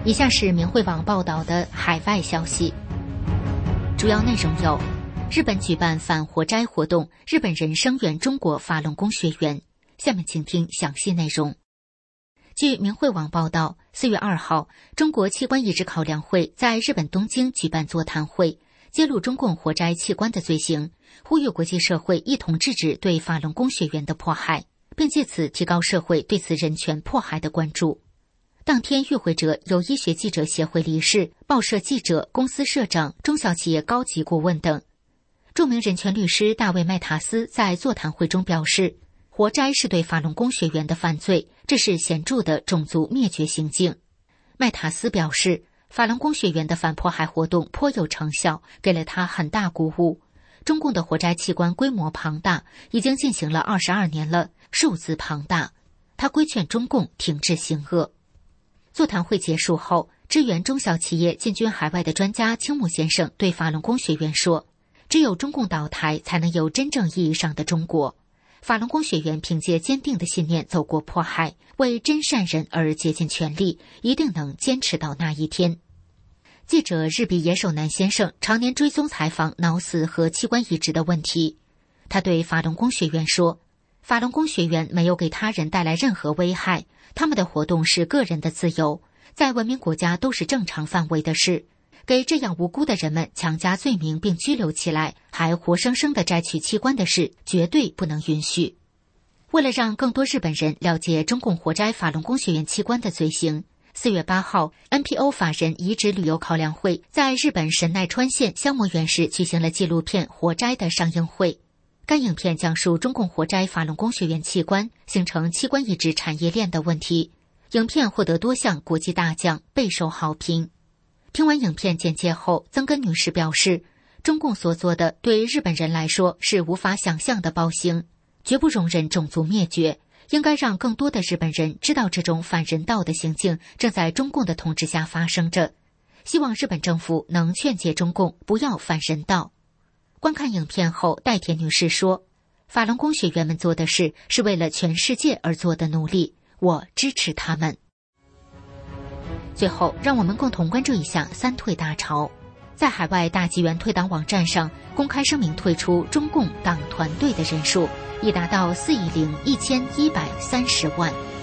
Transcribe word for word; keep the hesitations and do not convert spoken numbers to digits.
以下是明慧网报道的海外消息，主要内容有：日本举办反火灾活动，日本人声援中国法轮功学员。下面请听详细内容。据明慧网报道，四月二号，中国器官移植考量会在日本东京举办座谈会，揭露中共活摘器官的罪行，呼吁国际社会一同制止对法轮功学员的迫害，并借此提高社会对此人权迫害的关注。当天与会者有医学记者协会理事、报社记者、公司社长、中小企业高级顾问等。著名人权律师大卫·麦塔斯在座谈会中表示，活摘是对法轮功学员的犯罪，这是显著的种族灭绝行径。麦塔斯表示，法轮功学员的反迫害活动颇有成效，给了他很大鼓舞。中共的活摘器官规模庞大，已经进行了二十二年了，数字庞大。他规劝中共停止行恶。座谈会结束后，支援中小企业进军海外的专家青木先生对法轮功学员说，只有中共倒台，才能有真正意义上的中国。法轮功学员凭借坚定的信念走过迫害，为真善人而竭尽全力，一定能坚持到那一天。记者日比野手男先生常年追踪采访脑死和器官移植的问题，他对法轮功学员说，法轮功学员没有给他人带来任何危害，他们的活动是个人的自由，在文明国家都是正常范围的事。给这样无辜的人们强加罪名并拘留起来，还活生生地摘取器官的事，绝对不能允许。为了让更多日本人了解中共活摘法轮功学员器官的罪行，四月八号 N P O 法人移植旅游考量会在日本神奈川县香磨原市举行了纪录片《活摘》的上映会。该影片讲述中共活摘法轮功学员器官形成器官移植产业链的问题。影片获得多项国际大奖，备受好评。听完影片简介后，曾根女士表示，中共所做的对日本人来说是无法想象的暴行，绝不容忍种族灭绝，应该让更多的日本人知道这种反人道的行径正在中共的统治下发生着，希望日本政府能劝诫中共不要反人道。观看影片后，代田女士说，法轮功学员们做的事是为了全世界而做的努力，我支持他们。最后，让我们共同关注一下三退大潮。在海外大纪元退党网站上公开声明退出中共党团队的人数已达到四亿零一千一百三十万。